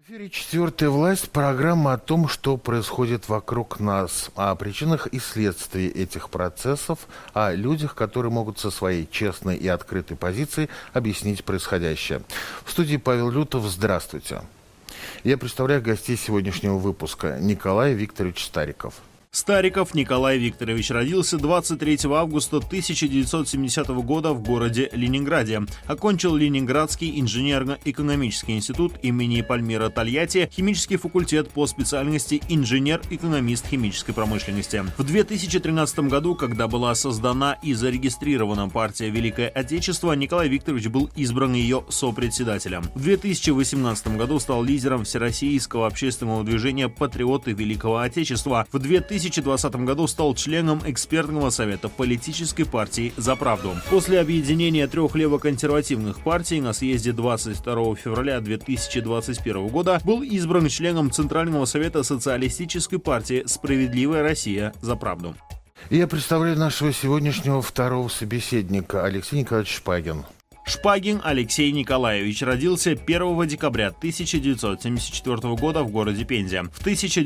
В эфире «Четвертая власть» – программа о том, что происходит вокруг нас, о причинах и следствии этих процессов, о людях, которые могут со своей честной и открытой позиции объяснить происходящее. В студии Павел Лютов. Здравствуйте. Я представляю гостей сегодняшнего выпуска. Николай Викторович Стариков. Стариков Николай Викторович родился 23 августа 1970 года в городе Ленинграде. Окончил Ленинградский инженерно-экономический институт имени Пальмира Тольятти, химический факультет по специальности инженер-экономист химической промышленности. В 2013 году, когда была создана и зарегистрирована партия «Великое Отечество», Николай Викторович был избран ее сопредседателем. В 2018 году стал лидером всероссийского общественного движения «Патриоты Великого Отечества». В 2020 году стал членом экспертного совета политической партии «За правду». После объединения трех левоконсервативных партий на съезде 22 февраля 2021 года был избран членом Центрального совета социалистической партии «Справедливая Россия. За правду». Я представляю нашего сегодняшнего второго собеседника, Алексей Николаевич Шпагин. Шпагин Алексей Николаевич родился 1 декабря 1974 года в городе Пензе. В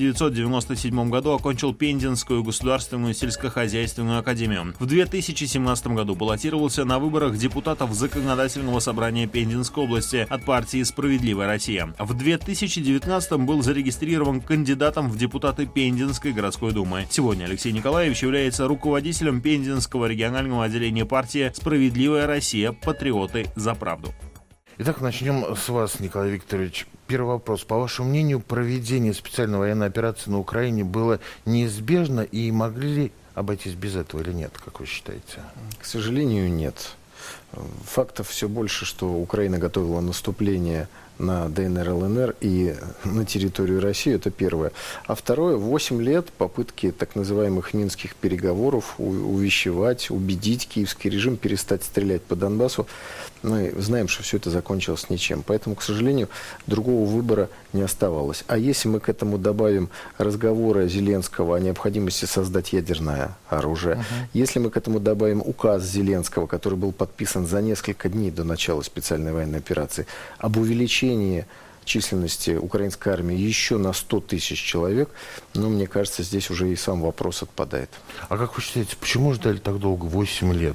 1997 году окончил Пензенскую государственную сельскохозяйственную академию. В 2017 году баллотировался на выборах депутатов Законодательного собрания Пензенской области от партии «Справедливая Россия». В 2019 был зарегистрирован кандидатом в депутаты Пензенской городской думы. Сегодня Алексей Николаевич является руководителем Пензенского регионального отделения партии «Справедливая Россия. Патриоты за правду». Итак, начнем с вас, Николай Викторович. Первый вопрос. По вашему мнению, проведение специальной военной операции на Украине было неизбежно, и могли ли обойтись без этого или нет, как вы считаете? К сожалению, нет. Фактов все больше, что Украина готовила наступление на ДНР, ЛНР и на территорию России, это первое. А второе, 8 лет попытки так называемых минских переговоров увещевать, убедить киевский режим перестать стрелять по Донбассу. Мы знаем, что все это закончилось ничем. Поэтому, к сожалению, другого выбора не оставалось. А если мы к этому добавим разговоры Зеленского о необходимости создать ядерное оружие, если мы к этому добавим указ Зеленского, который был подписан за несколько дней до начала специальной военной операции, об увеличении численности украинской армии еще на 100 тысяч человек, но мне кажется, здесь уже и сам вопрос отпадает. А как вы считаете, почему ждали так долго, 8 лет?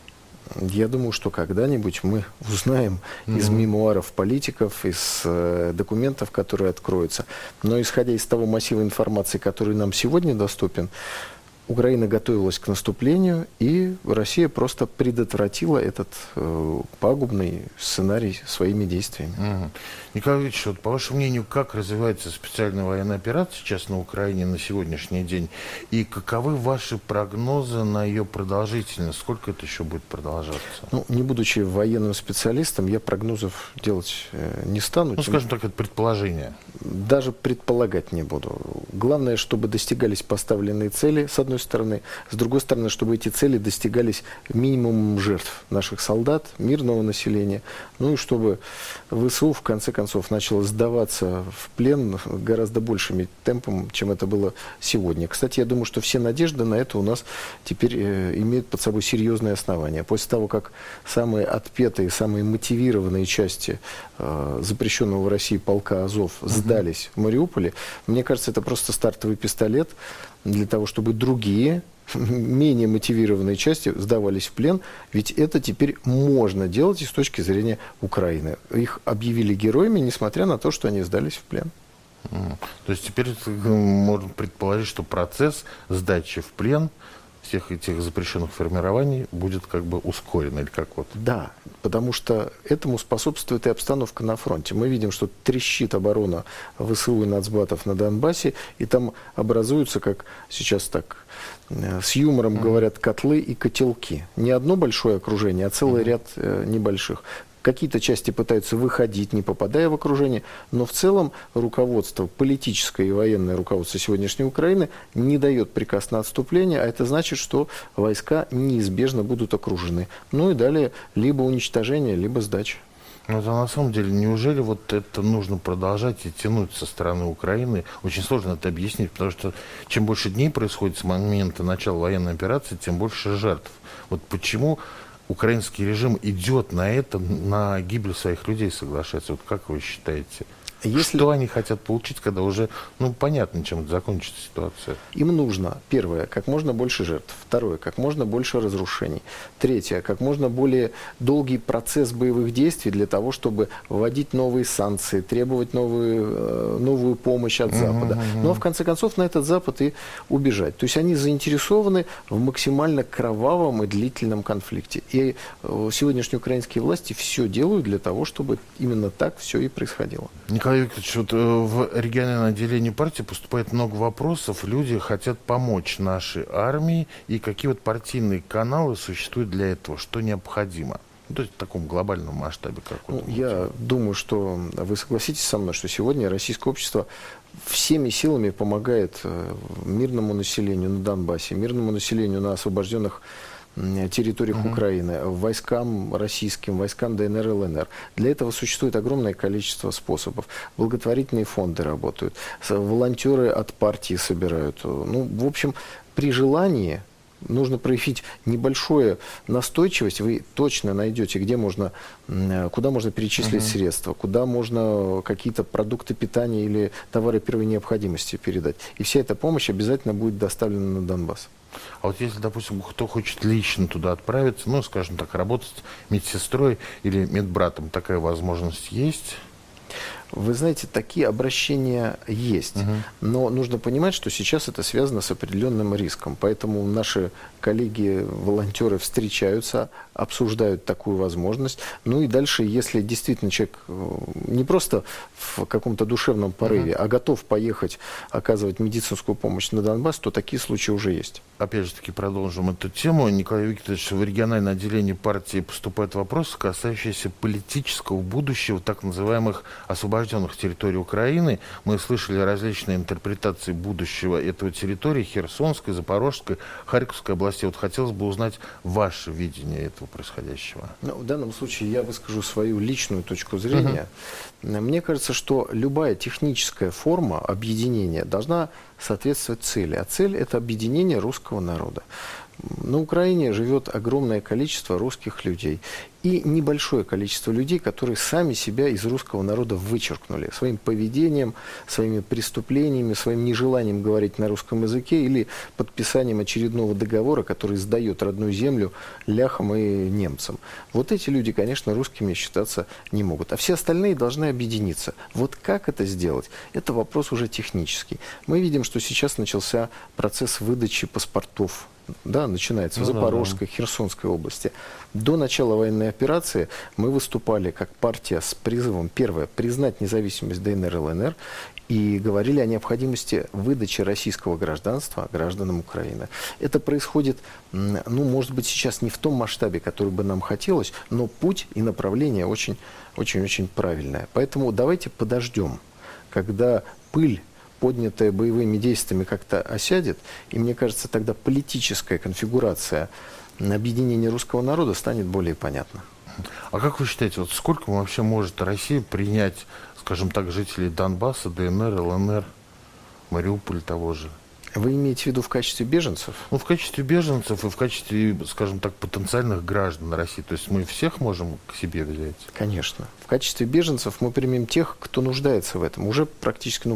Я думаю, что когда-нибудь мы узнаем из мемуаров политиков, из документов, которые откроются. Но исходя из того массива информации, который нам сегодня доступен, Украина готовилась к наступлению, и Россия просто предотвратила этот пагубный сценарий своими действиями. Николай Ильич, вот, по вашему мнению, как развивается специальная военная операция сейчас на Украине на сегодняшний день? И каковы ваши прогнозы на ее продолжительность? Сколько это еще будет продолжаться? Ну, не будучи военным специалистом, я прогнозов делать не стану. Ну, скажем так, это предположение. Даже предполагать не буду. Главное, чтобы достигались поставленные цели, с одной стороны. С другой стороны, чтобы эти цели достигались минимумом жертв наших солдат, мирного населения. Ну и чтобы ВСУ, в конце концов, начало сдаваться в плен гораздо большими темпами, чем это было сегодня. Кстати, я думаю, что все надежды на это у нас теперь имеют под собой серьезные основания. После того, как самые отпетые, самые мотивированные части запрещенного в России полка Азов сдались в Мариуполе, мне кажется, это просто стартовый пистолет для того, чтобы другие, менее мотивированные части сдавались в плен, ведь это теперь можно делать и с точки зрения Украины. Их объявили героями, несмотря на то, что они сдались в плен. То есть теперь можно предположить, что процесс сдачи в плен всех этих запрещенных формирований будет как бы ускорен, или как вот? Да, потому что этому способствует и обстановка на фронте. Мы видим, что трещит оборона ВСУ и нацбатов на Донбассе, и там образуются, как сейчас так с юмором говорят, котлы и котелки. Не одно большое окружение, а целый ряд небольших. Какие-то части пытаются выходить, не попадая в окружение, но в целом руководство, политическое и военное руководство сегодняшней Украины не дает приказ на отступление, а это значит, что войска неизбежно будут окружены. Ну и далее либо уничтожение, либо сдача. Но это на самом деле, неужели вот это нужно продолжать и тянуть со стороны Украины? Очень сложно это объяснить, потому что чем больше дней происходит с момента начала военной операции, тем больше жертв. Вот почему украинский режим идет на это, на гибель своих людей соглашается? Вот как вы считаете? Что они хотят получить, когда уже, понятно, чем закончится ситуация? Им нужно, первое, как можно больше жертв. Второе, как можно больше разрушений. Третье, как можно более долгий процесс боевых действий для того, чтобы вводить новые санкции, требовать новую помощь от Запада. Ну, а в конце концов, на этот Запад и убежать. То есть они заинтересованы в максимально кровавом и длительном конфликте. И сегодняшние украинские власти все делают для того, чтобы именно так все и происходило. Николай Викторович, вот в региональном отделении партии поступает много вопросов. Люди хотят помочь нашей армии. И какие вот партийные каналы существуют для этого? Что необходимо? То есть в таком глобальном масштабе каком-то. Я думаю, что вы согласитесь со мной, что сегодня российское общество всеми силами помогает мирному населению на Донбассе, мирному населению на освобожденных территориях Украины, войскам российским, войскам ДНР и ЛНР. Для этого существует огромное количество способов. Благотворительные фонды работают, волонтеры от партии собирают. В общем, при желании нужно проявить небольшую настойчивость, вы точно найдете, куда можно перечислить средства, куда можно какие-то продукты питания или товары первой необходимости передать. И вся эта помощь обязательно будет доставлена на Донбасс. А вот если, допустим, кто хочет лично туда отправиться, скажем так, работать медсестрой или медбратом, такая возможность есть? Вы знаете, такие обращения есть, но нужно понимать, что сейчас это связано с определенным риском. Поэтому наши коллеги-волонтеры встречаются, обсуждают такую возможность. И дальше, если действительно человек не просто в каком-то душевном порыве, а готов поехать оказывать медицинскую помощь на Донбасс, то такие случаи уже есть. Опять же таки продолжим эту тему. Николай Викторович, в региональное отделение партии поступают вопросы, касающиеся политического будущего так называемых освобожденных территорий Украины. Мы слышали различные интерпретации будущего этого территории: Херсонской, Запорожской, Харьковской области. Вот хотелось бы узнать ваше видение этого происходящего. В данном случае я выскажу свою личную точку зрения. Мне кажется, что любая техническая форма объединения должна соответствовать цели. А цель – это объединение русского народа. На Украине живет огромное количество русских людей. И небольшое количество людей, которые сами себя из русского народа вычеркнули своим поведением, своими преступлениями, своим нежеланием говорить на русском языке или подписанием очередного договора, который сдает родную землю ляхам и немцам. Вот эти люди, конечно, русскими считаться не могут. А все остальные должны объединиться. Вот как это сделать? Это вопрос уже технический. Мы видим, что сейчас начался процесс выдачи паспортов. Начинается в Запорожской, Херсонской области. До начала военной операции мы выступали как партия с призывом, первое, признать независимость ДНР и ЛНР, и говорили о необходимости выдачи российского гражданства гражданам Украины. Это происходит, может быть, сейчас не в том масштабе, который бы нам хотелось, но путь и направление очень-очень правильное. Поэтому давайте подождем, когда пыль, поднятая боевыми действиями, как-то осядет, и мне кажется, тогда политическая конфигурация объединения русского народа станет более понятна. А как вы считаете, сколько вообще может Россия принять, скажем так, жителей Донбасса, ДНР, ЛНР, Мариуполя того же? Вы имеете в виду в качестве беженцев? В качестве беженцев и в качестве, скажем так, потенциальных граждан России. То есть мы всех можем к себе взять? Конечно. В качестве беженцев мы примем тех, кто нуждается в этом. Уже практически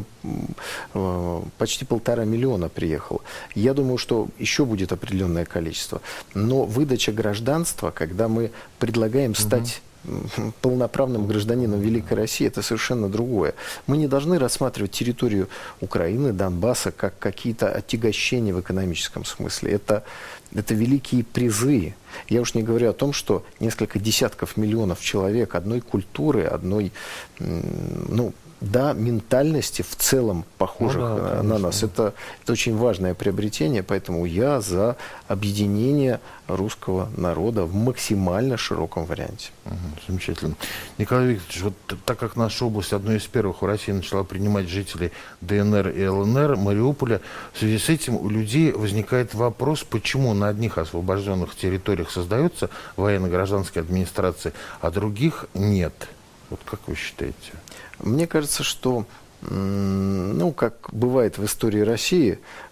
почти 1,5 миллиона приехало. Я думаю, что еще будет определенное количество. Но выдача гражданства, когда мы предлагаем стать полноправным гражданином Великой России, это совершенно другое. Мы не должны рассматривать территорию Украины, Донбасса как какие-то отягощения в экономическом смысле. Это великие призы. Я уж не говорю о том, что несколько десятков миллионов человек одной культуры, одной, ментальности в целом похожих на нас. Это очень важное приобретение, поэтому я за объединение русского народа в максимально широком варианте. Замечательно. Николай Викторович, так как наша область одной из первых в России начала принимать жителей ДНР и ЛНР, Мариуполя, в связи с этим у людей возникает вопрос, почему на одних освобожденных территориях создаются военно-гражданские администрации, а других нет. Как вы считаете? Мне кажется, что, как бывает в истории России,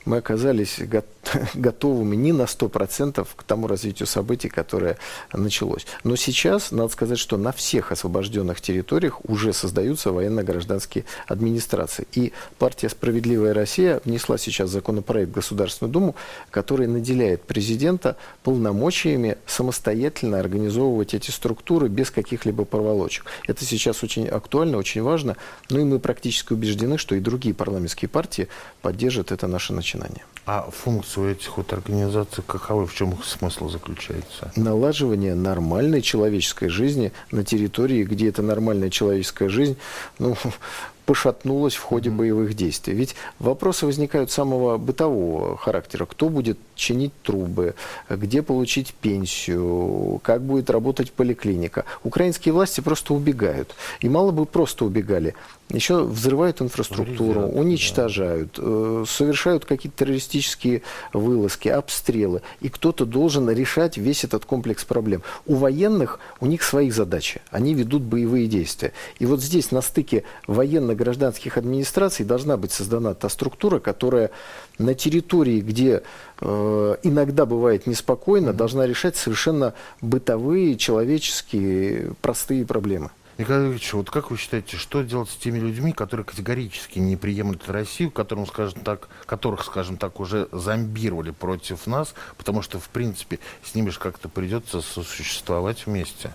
мы оказались готовыми не на 100% к тому развитию событий, которое началось. Но сейчас, надо сказать, что на всех освобожденных территориях уже создаются военно-гражданские администрации. И партия «Справедливая Россия» внесла сейчас законопроект в Государственную Думу, который наделяет президента полномочиями самостоятельно организовывать эти структуры без каких-либо проволочек. Это сейчас очень актуально, очень важно. Ну и мы практически убеждены, что и другие парламентские партии поддержат это наше начинание. А функция этих вот организаций каковы? В чем их смысл заключается? Налаживание нормальной человеческой жизни на территории, где эта нормальная человеческая жизнь, пошатнулась в ходе боевых действий. Ведь вопросы возникают самого бытового характера. Кто будет чинить трубы, где получить пенсию, как будет работать поликлиника. Украинские власти просто убегают. И мало бы просто убегали. Еще взрывают инфраструктуру, уничтожают, совершают какие-то террористические вылазки, обстрелы. И кто-то должен решать весь этот комплекс проблем. У военных, у них свои задачи. Они ведут боевые действия. И вот здесь на стыке военно-гражданских администраций должна быть создана та структура, которая на территории, где иногда бывает неспокойно, должна решать совершенно бытовые, человеческие, простые проблемы. Николай Ильич, вот как вы считаете, что делать с теми людьми, которые категорически не приемлют Россию, которых, скажем так, уже зомбировали против нас, потому что, в принципе, с ними же как-то придется сосуществовать вместе?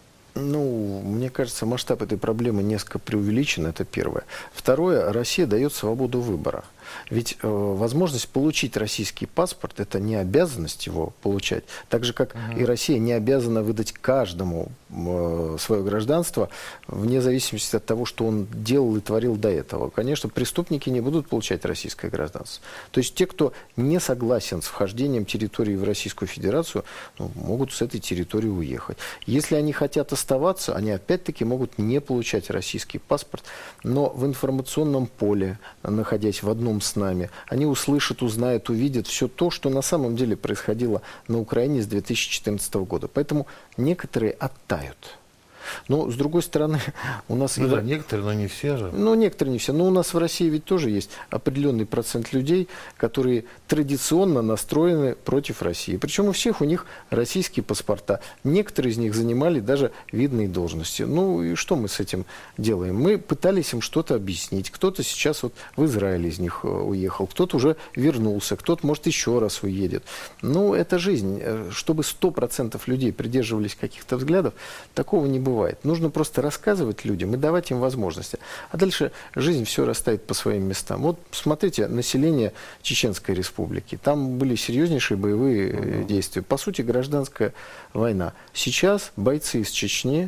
Мне кажется, масштаб этой проблемы несколько преувеличен, это первое. Второе, Россия дает свободу выбора. Ведь возможность получить российский паспорт – это не обязанность его получать. Так же, как и Россия не обязана выдать каждому свое гражданство, вне зависимости от того, что он делал и творил до этого. Конечно, преступники не будут получать российское гражданство. То есть те, кто не согласен с вхождением территории в Российскую Федерацию, могут с этой территории уехать. Если они хотят оставаться, они опять-таки могут не получать российский паспорт, но в информационном поле, находясь в одном с нами, они услышат, узнают, увидят все то, что на самом деле происходило на Украине с 2014 года. Поэтому некоторые оттают. Но, с другой стороны, у нас... некоторые, но не все же. Некоторые не все. Но у нас в России ведь тоже есть определенный процент людей, которые традиционно настроены против России. Причем у всех у них российские паспорта. Некоторые из них занимали даже видные должности. И что мы с этим делаем? Мы пытались им что-то объяснить. Кто-то сейчас в Израиль из них уехал, кто-то уже вернулся, кто-то, может, еще раз уедет. Это жизнь. Чтобы 100% людей придерживались каких-то взглядов, такого не бывает. Нужно просто рассказывать людям и давать им возможности. А дальше жизнь все расставит по своим местам. Вот смотрите, население Чеченской Республики. Там были серьезнейшие боевые действия. По сути, гражданская война. Сейчас бойцы из Чечни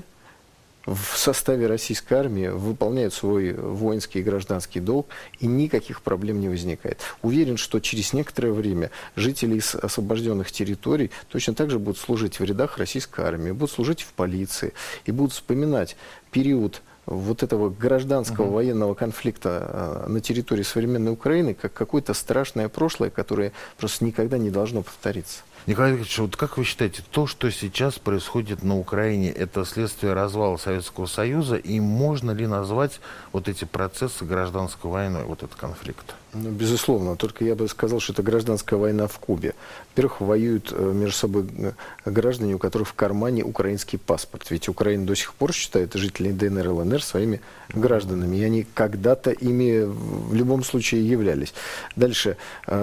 в составе российской армии выполняют свой воинский и гражданский долг, и никаких проблем не возникает. Уверен, что через некоторое время жители из освобожденных территорий точно так же будут служить в рядах российской армии, будут служить в полиции, и будут вспоминать период вот этого гражданского военного конфликта на территории современной Украины как какое-то страшное прошлое, которое просто никогда не должно повториться. Николай Ильич, вот как вы считаете, то, что сейчас происходит на Украине, это следствие развала Советского Союза, и можно ли назвать вот эти процессы гражданской войной, вот этот конфликт? Безусловно, только я бы сказал, что это гражданская война в Кубе. Во-первых, воюют между собой граждане, у которых в кармане украинский паспорт. Ведь Украина до сих пор считает жителей ДНР и ЛНР своими гражданами, и они когда-то ими в любом случае являлись. Дальше.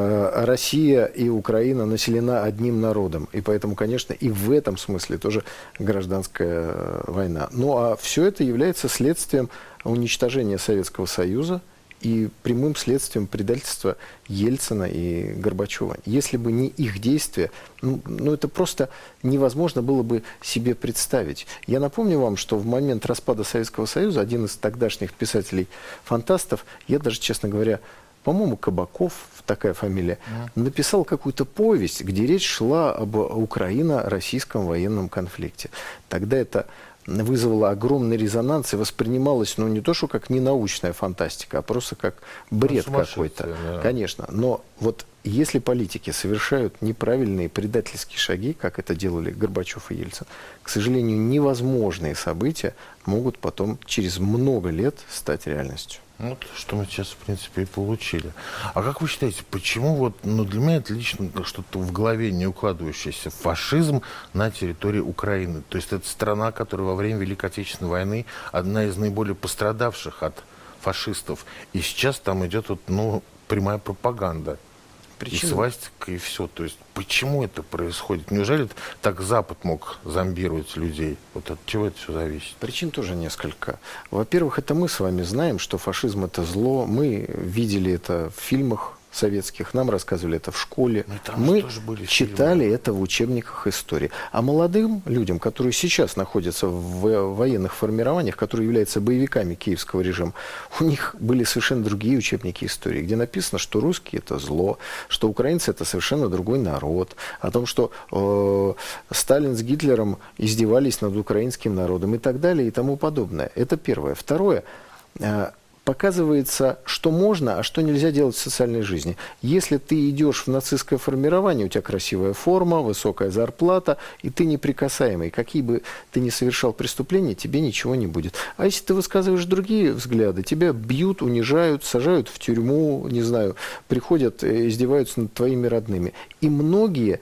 Россия и Украина населена одним народом, и поэтому, конечно, и в этом смысле тоже гражданская война. А все это является следствием уничтожения Советского Союза и прямым следствием предательства Ельцина и Горбачева. Если бы не их действия, это просто невозможно было бы себе представить. Я напомню вам, что в момент распада Советского Союза один из тогдашних писателей-фантастов, я даже, честно говоря, по-моему, Кабаков, такая фамилия, написал какую-то повесть, где речь шла об украино-российском военном конфликте. Тогда это вызвало огромный резонанс и воспринималось, не то что как ненаучная фантастика, а просто как бред какой-то. Да. Конечно. Но вот Если политики совершают неправильные предательские шаги, как это делали Горбачев и Ельцин, к сожалению, невозможные события могут потом через много лет стать реальностью. Ну, то, что мы сейчас, в принципе, и получили. А как вы считаете, почему вот, для меня это лично что-то в голове не укладывающееся, фашизм на территории Украины? То есть это страна, которая во время Великой Отечественной войны одна из наиболее пострадавших от фашистов. И сейчас там идет прямая пропаганда. И свастика, и все. То есть почему это происходит? Неужели так Запад мог зомбировать людей? Вот от чего это все зависит? Причин тоже несколько. Во-первых, это мы с вами знаем, что фашизм – это зло. Мы видели это в фильмах советских, нам рассказывали это в школе. Мы читали это в учебниках истории. А молодым людям, которые сейчас находятся в военных формированиях, которые являются боевиками киевского режима, у них были совершенно другие учебники истории, где написано, что русские – это зло, что украинцы – это совершенно другой народ, о том, что Сталин с Гитлером издевались над украинским народом и так далее и тому подобное. Это первое. Второе – показывается, что можно, а что нельзя делать в социальной жизни. Если ты идешь в нацистское формирование, у тебя красивая форма, высокая зарплата, и ты неприкасаемый. Какие бы ты ни совершал преступления, тебе ничего не будет. А если ты высказываешь другие взгляды, тебя бьют, унижают, сажают в тюрьму, не знаю, приходят, издеваются над твоими родными. И многие,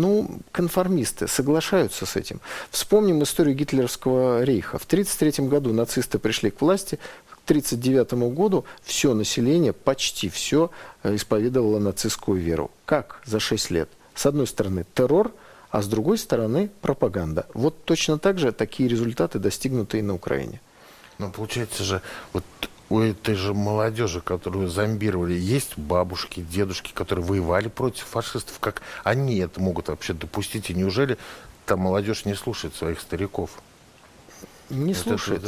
конформисты соглашаются с этим. Вспомним историю гитлеровского рейха. В 1933 году нацисты пришли к власти. К 1939 году все население, почти все, исповедовало нацистскую веру. Как за 6 лет? С одной стороны террор, а с другой стороны пропаганда. Вот точно так же такие результаты достигнуты и на Украине. Но получается же, вот у этой же молодежи, которую зомбировали, есть бабушки, дедушки, которые воевали против фашистов. Как они это могут вообще допустить? И неужели там молодежь не слушает своих стариков? Не слушает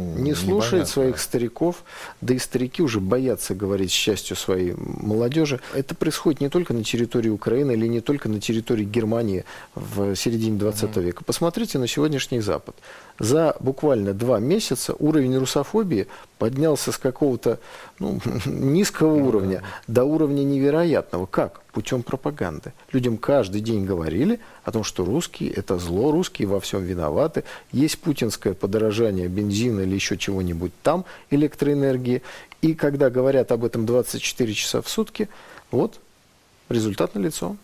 своих стариков, да и старики уже боятся говорить счастью своей молодежи. Это происходит не только на территории Украины или не только на территории Германии в середине 20 века. Посмотрите на сегодняшний Запад. За буквально 2 месяца уровень русофобии поднялся с какого-то низкого уровня до уровня невероятного. Как? Путем пропаганды. Людям каждый день говорили о том, что русские – это зло, русские во всем виноваты. Есть путинское подорожание бензина или еще чего-нибудь там, электроэнергии. И когда говорят об этом 24 часа в сутки, вот результат налицо.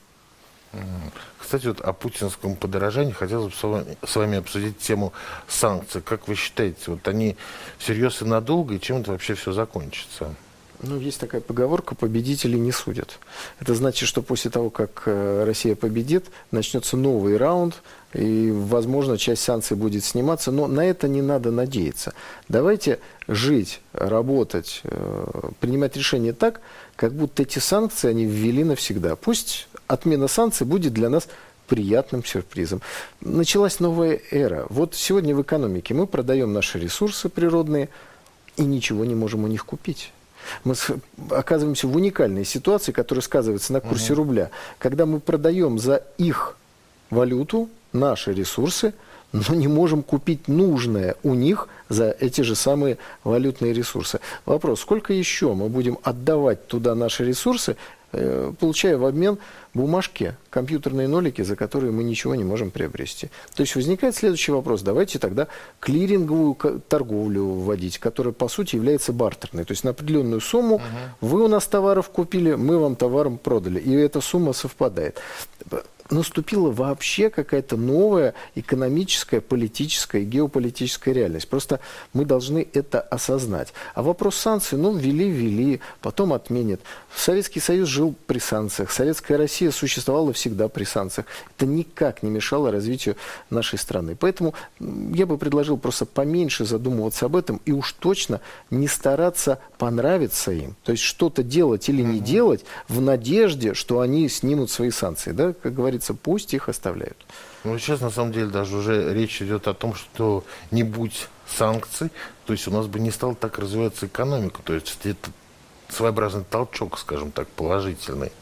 Кстати, вот о путинском подорожании хотелось бы с вами обсудить тему санкций. Как вы считаете, вот они всерьез и надолго, и чем это вообще все закончится? Есть такая поговорка: победителей не судят. Это значит, что после того, как Россия победит, начнется новый раунд, и, возможно, часть санкций будет сниматься, но на это не надо надеяться. Давайте жить, работать, принимать решения так, как будто эти санкции они ввели навсегда. Пусть отмена санкций будет для нас приятным сюрпризом. Началась новая эра. Вот сегодня в экономике мы продаем наши ресурсы природные и ничего не можем у них купить. Мы оказываемся в уникальной ситуации, которая сказывается на курсе рубля, когда мы продаем за их валюту наши ресурсы, но не можем купить нужное у них за эти же самые валютные ресурсы. Вопрос: сколько еще мы будем отдавать туда наши ресурсы, получая в обмен бумажки, компьютерные нолики, за которые мы ничего не можем приобрести. То есть возникает следующий вопрос: давайте тогда клиринговую торговлю вводить, которая по сути является бартерной. То есть на определенную сумму вы у нас товаров купили, мы вам товаром продали, и эта сумма совпадает. Наступила вообще какая-то новая экономическая, политическая и геополитическая реальность. Просто мы должны это осознать. А вопрос санкций, ввели, потом отменят. Советский Союз жил при санкциях. Советская Россия существовала всегда при санкциях. Это никак не мешало развитию нашей страны. Поэтому я бы предложил просто поменьше задумываться об этом и уж точно не стараться понравиться им. То есть что-то делать или не делать в надежде, что они снимут свои санкции. Да? Как говорится, пусть их оставляют. Сейчас, на самом деле, даже уже речь идет о том, что не будь санкций, то есть у нас бы не стала так развиваться экономика. То есть это своеобразный толчок, скажем так, положительный.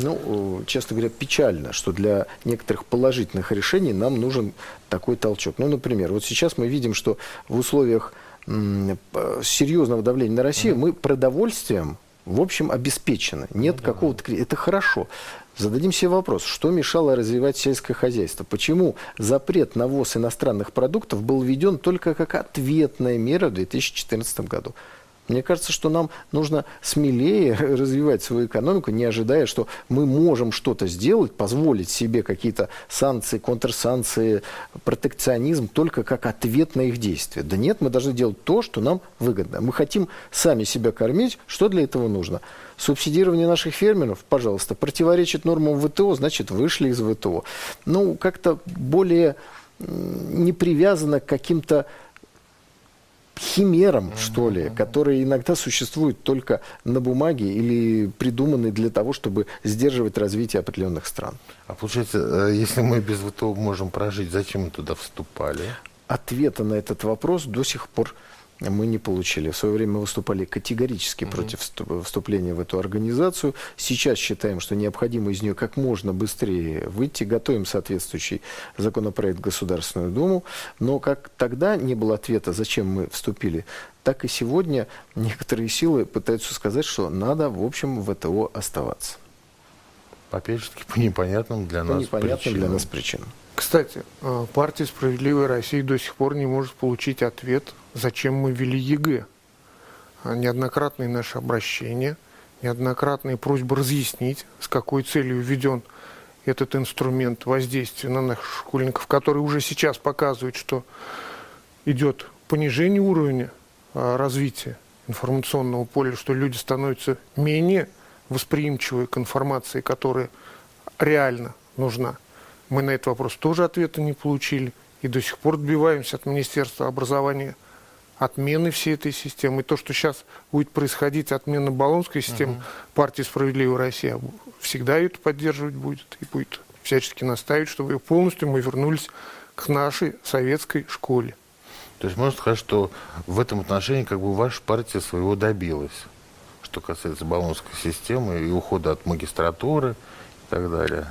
Честно говоря, печально, что для некоторых положительных решений нам нужен такой толчок. Например, вот сейчас мы видим, что в условиях серьезного давления на Россию мы продовольствием в общем, обеспечены. Нет какого-то... Это хорошо. Зададим себе вопрос, что мешало развивать сельское хозяйство? Почему запрет на ввоз иностранных продуктов был введен только как ответная мера в 2014 году? Мне кажется, что нам нужно смелее развивать свою экономику, не ожидая, что мы можем что-то сделать, позволить себе какие-то санкции, контрсанкции, протекционизм только как ответ на их действия. Да нет, мы должны делать то, что нам выгодно. Мы хотим сами себя кормить. Что для этого нужно? Субсидирование наших фермеров, пожалуйста, противоречит нормам ВТО, значит, вышли из ВТО. Ну, как-то более не привязано к каким-то химерам, что ли, которые иногда существуют только на бумаге или придуманы для того, чтобы сдерживать развитие определенных стран. А получается, если мы без ВТО можем прожить, зачем мы туда вступали? Ответа на этот вопрос до сих пор мы не получили. В свое время мы выступали категорически против вступления в эту организацию. Сейчас считаем, что необходимо из нее как можно быстрее выйти. Готовим соответствующий законопроект в Государственную Думу. Но как тогда не было ответа, зачем мы вступили, так и сегодня некоторые силы пытаются сказать, что надо, в общем, в ВТО оставаться. Опять-таки, по непонятным для нас причинам. Кстати, партия «Справедливая Россия» до сих пор не может получить ответ, зачем мы ввели ЕГЭ. Неоднократные наши обращения, неоднократные просьбы разъяснить, с какой целью введен этот инструмент воздействия на наших школьников, который уже сейчас показывает, что идет понижение уровня развития информационного поля, что люди становятся менее восприимчивы к информации, которая реально нужна. Мы на этот вопрос тоже ответа не получили. И до сих пор добиваемся от Министерства образования отмены всей этой системы. И то, что сейчас будет происходить, отмена баллонской системы, партия «Справедливая Россия» всегда это поддерживать будет. И будет всячески настаивать, чтобы полностью мы вернулись к нашей советской школе. То есть можно сказать, что в этом отношении как бы ваша партия своего добилась, что касается баллонской системы и ухода от магистратуры и так далее.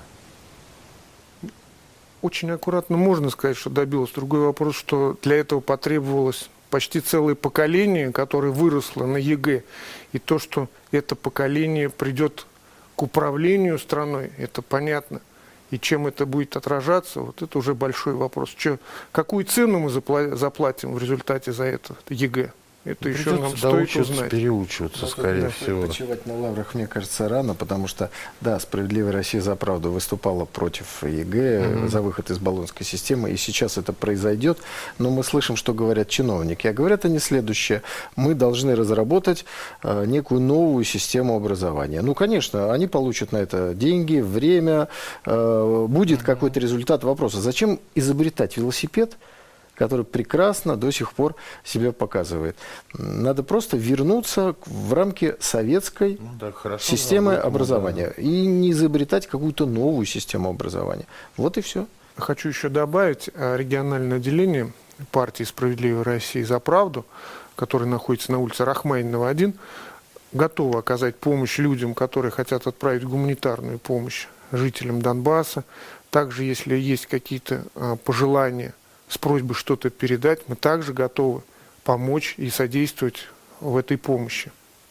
Очень аккуратно можно сказать, что добилась. Другой вопрос, что для этого потребовалось почти целое поколение, которое выросло на ЕГЭ. И то, что это поколение придет к управлению страной, это понятно. И чем это будет отражаться, вот это уже большой вопрос. Какую цену мы заплатим в результате за это ЕГЭ? Это еще нам стоит узнать. Переучиваться, скорее всего. Почивать на лаврах, мне кажется, рано, потому что, да, «Справедливая Россия» за правду выступала против ЕГЭ, за выход из баллонской системы, и сейчас это произойдет. Но мы слышим, что говорят чиновники. А говорят они следующее. Мы должны разработать некую новую систему образования. Ну, конечно, они получат на это деньги, время, будет какой-то результат вопроса. Зачем изобретать велосипед, который прекрасно до сих пор себя показывает? Надо просто вернуться в рамки советской системы образования и не изобретать какую-то новую систему образования. Вот и все. Хочу еще добавить, региональное отделение партии «Справедливая Россия за правду», которое находится на улице Рахманинова, 1, готово оказать помощь людям, которые хотят отправить гуманитарную помощь жителям Донбасса. Также, если есть какие-то пожелания с просьбой что-то передать, мы также готовы помочь и содействовать в этой помощи.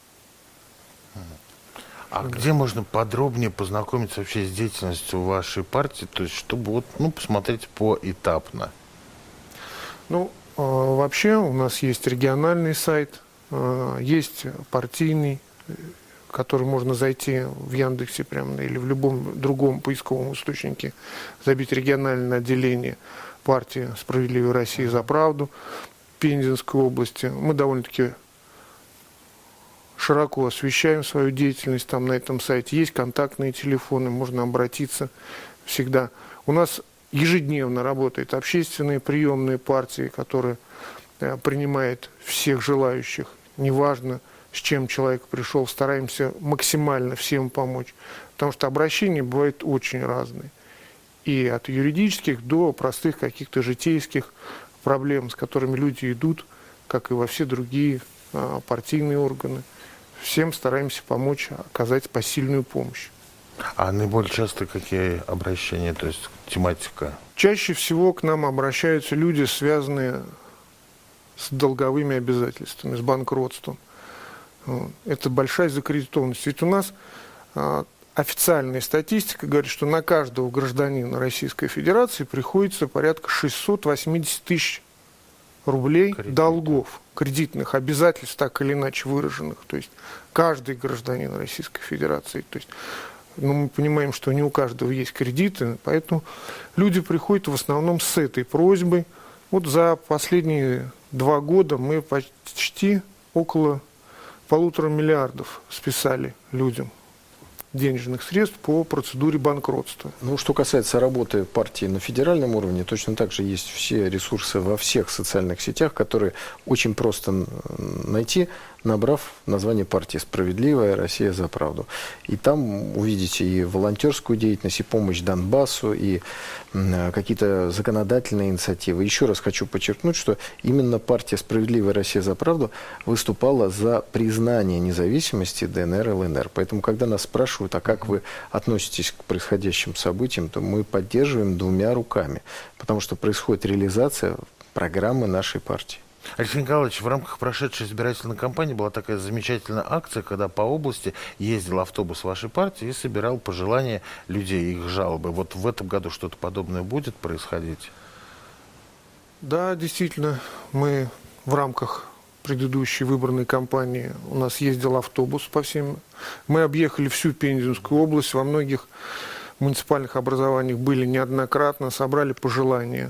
А где можно подробнее познакомиться вообще с деятельностью вашей партии, то есть чтобы посмотреть поэтапно? Вообще у нас есть региональный сайт, есть партийный, который можно зайти в Яндексе прямо или в любом другом поисковом источнике, забить региональное отделение партии «Справедливая Россия за правду» Пензенской области. Мы довольно-таки широко освещаем свою деятельность там на этом сайте. Есть контактные телефоны, можно обратиться всегда. У нас ежедневно работает общественные приемные партии, которые принимают всех желающих, неважно, с чем человек пришел, стараемся максимально всем помочь, потому что обращения бывают очень разные. И от юридических до простых каких-то житейских проблем, с которыми люди идут, как и во все другие партийные органы. Всем стараемся помочь, оказать посильную помощь. А наиболее часто какие обращения, то есть тематика? Чаще всего к нам обращаются люди, связанные с долговыми обязательствами, с банкротством. Это большая закредитованность. Ведь у нас официальная статистика говорит, что на каждого гражданина Российской Федерации приходится порядка 680 тысяч рублей долгов, кредитных обязательств, так или иначе выраженных. То есть каждый гражданин Российской Федерации. То есть, мы понимаем, что не у каждого есть кредиты, поэтому люди приходят в основном с этой просьбой. Вот за последние 2 года мы почти около 1,5 миллиарда списали людям денежных средств по процедуре банкротства. Ну, что касается работы партии на федеральном уровне, точно так же есть все ресурсы во всех социальных сетях, которые очень просто найти, набрав название партии «Справедливая Россия за правду». И там увидите и волонтерскую деятельность, и помощь Донбассу, и какие-то законодательные инициативы. Еще раз хочу подчеркнуть, что именно партия «Справедливая Россия за правду» выступала за признание независимости ДНР и ЛНР. Поэтому, когда нас спрашивают, а как вы относитесь к происходящим событиям, то мы поддерживаем 2 руками, потому что происходит реализация программы нашей партии. Алексей Николаевич, в рамках прошедшей избирательной кампании была такая замечательная акция, когда по области ездил автобус вашей партии и собирал пожелания людей, их жалобы. Вот в этом году что-то подобное будет происходить? Да, действительно, мы в рамках предыдущей выборной кампании, у нас ездил автобус по всем. Мы объехали всю Пензенскую область, во многих муниципальных образованиях были неоднократно, собрали пожелания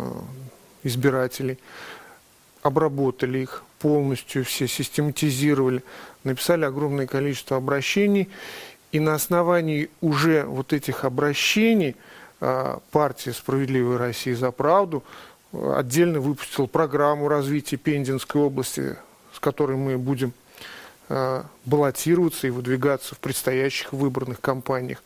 избирателей, обработали их полностью, все систематизировали, написали огромное количество обращений. И на основании уже вот этих обращений партия «Справедливая Россия за правду» отдельно выпустила программу развития Пензенской области, с которой мы будем баллотироваться и выдвигаться в предстоящих выборных кампаниях.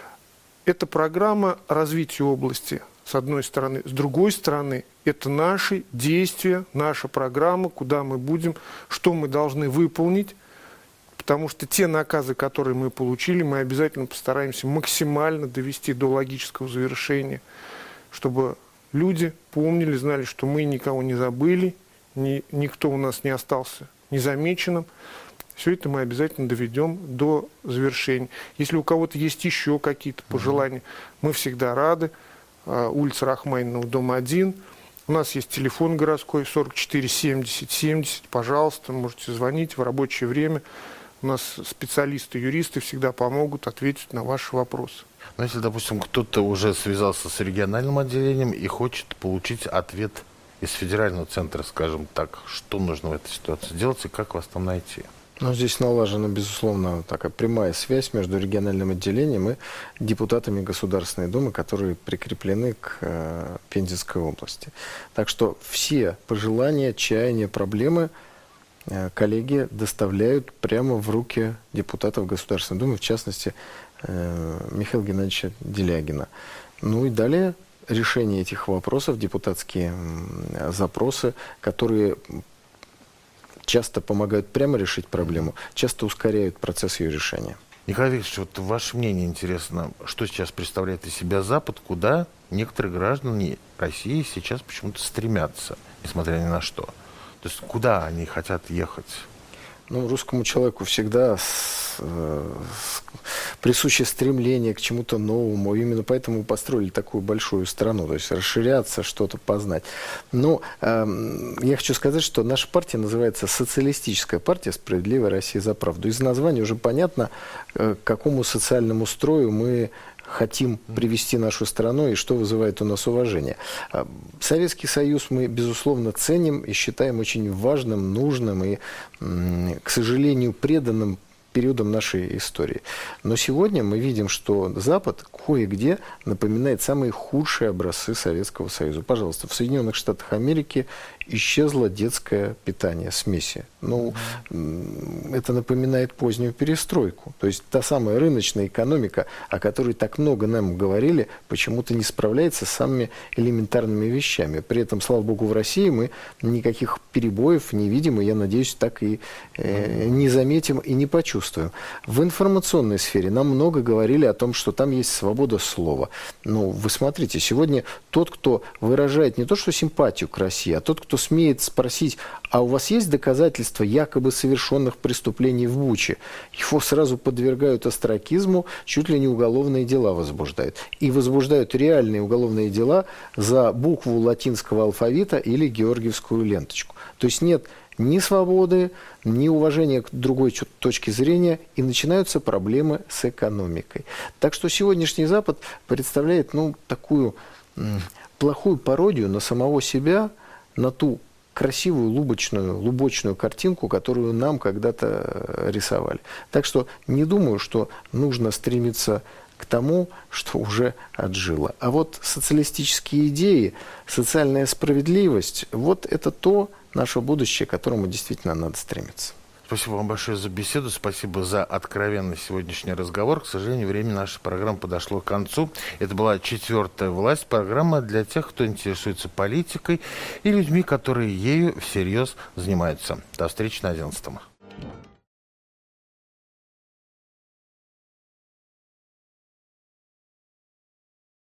Это программа развития области, с одной стороны. С другой стороны, это наши действия, наша программа, куда мы будем, что мы должны выполнить, потому что те наказы, которые мы получили, мы обязательно постараемся максимально довести до логического завершения, чтобы люди помнили, знали, что мы никого не забыли, никто у нас не остался незамеченным. Все это мы обязательно доведем до завершения. Если у кого-то есть еще какие-то пожелания, мы всегда рады. Улица Рахманинова, дом 1. У нас есть телефон городской 44 70 70. Пожалуйста, можете звонить в рабочее время. У нас специалисты, юристы всегда помогут ответить на ваши вопросы. Но если, допустим, кто-то уже связался с региональным отделением и хочет получить ответ из федерального центра, скажем так, что нужно в этой ситуации делать и как вас там найти? Но здесь налажена, безусловно, такая прямая связь между региональным отделением и депутатами Государственной Думы, которые прикреплены к Пензенской области. Так что все пожелания, чаяния, проблемы коллеги доставляют прямо в руки депутатов Государственной Думы, в частности, Михаила Геннадьевича Делягина. Ну и далее решение этих вопросов, депутатские запросы, которые часто помогают прямо решить проблему, часто ускоряют процесс ее решения. Николай Викторович, вот ваше мнение интересно, что сейчас представляет из себя Запад, куда некоторые граждане России сейчас почему-то стремятся, несмотря ни на что? То есть куда они хотят ехать? Ну, русскому человеку всегда присуще стремление к чему-то новому. Именно поэтому построили такую большую страну, то есть расширяться, что-то познать. Но я хочу сказать, что наша партия называется «Социалистическая партия «Справедливая Россия за правду». Из названия уже понятно, к какому социальному строю мы хотим привести нашу страну и что вызывает у нас уважение. Советский Союз мы, безусловно, ценим и считаем очень важным, нужным и, к сожалению, преданным периодом нашей истории. Но сегодня мы видим, что Запад кое-где напоминает самые худшие образцы Советского Союза. Пожалуйста, в Соединенных Штатах Америки исчезло детское питание, смеси. Ну, это напоминает позднюю перестройку. То есть та самая рыночная экономика, о которой так много нам говорили, почему-то не справляется с самыми элементарными вещами. При этом, слава богу, в России мы никаких перебоев не видим, и, я надеюсь, так и не заметим и не почувствуем. чувствуем. В информационной сфере нам много говорили о том, что там есть свобода слова. Ну, вы смотрите, сегодня тот, кто выражает не то что симпатию к России, а тот, кто смеет спросить, а у вас есть доказательства якобы совершенных преступлений в Буче, его сразу подвергают остракизму, чуть ли не уголовные дела возбуждают. И возбуждают реальные уголовные дела за букву латинского алфавита или георгиевскую ленточку. То есть нет ни свободы, ни уважения к другой точке зрения, и начинаются проблемы с экономикой. Так что сегодняшний Запад представляет такую плохую пародию на самого себя, на ту красивую лубочную картинку, которую нам когда-то рисовали. Так что не думаю, что нужно стремиться к тому, что уже отжило. А вот социалистические идеи, социальная справедливость, вот это то наше будущее, к которому действительно надо стремиться. Спасибо вам большое за беседу, спасибо за откровенный сегодняшний разговор. К сожалению, время нашей программы подошло к концу. Это была «Четвертая власть», программа для тех, кто интересуется политикой и людьми, которые ею всерьез занимаются. До встречи на 11-м.